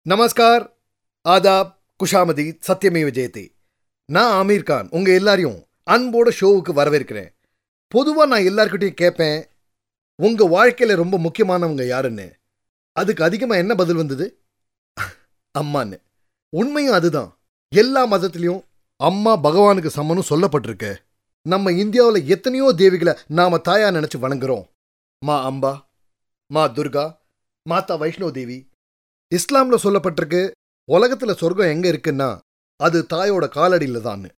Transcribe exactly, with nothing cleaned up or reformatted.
நமஸ்கார், ஆதாப், குஷாமதி, சத்தியமேவ ஜெயதே. நான் ஆமீர் கான் உங்க எல்லாரையும் அன்போட ஷோவுக்கு வரவேற்கிறேன். பொதுவா நான் எல்லார்கிட்டையும் கேட்பேன், உங்க வாழ்க்கையில ரொம்ப முக்கியமானவங்க யாருன்னு. அதுக்கு அதிகமா என்ன பதில் வந்தது? அம்மான்னு. உண்மையும் அதுதான். எல்லா மதத்திலையும் அம்மா பகவானுக்கு சமன்னு சொல்லப்பட்டிருக்கு. நம்ம இந்தியாவில் எத்தனையோ தேவிகளை நாம தாயா நினைச்சு வணங்குறோம். மா அம்பா, மா துர்கா, மாதா வைஷ்ணோ தேவி. இஸ்லாம்ல சொல்லப்பட்டிருக்கு, உலகத்துல சொர்க்கம் எங்க இருக்குன்னா அது தாயோட காலடியில தான்.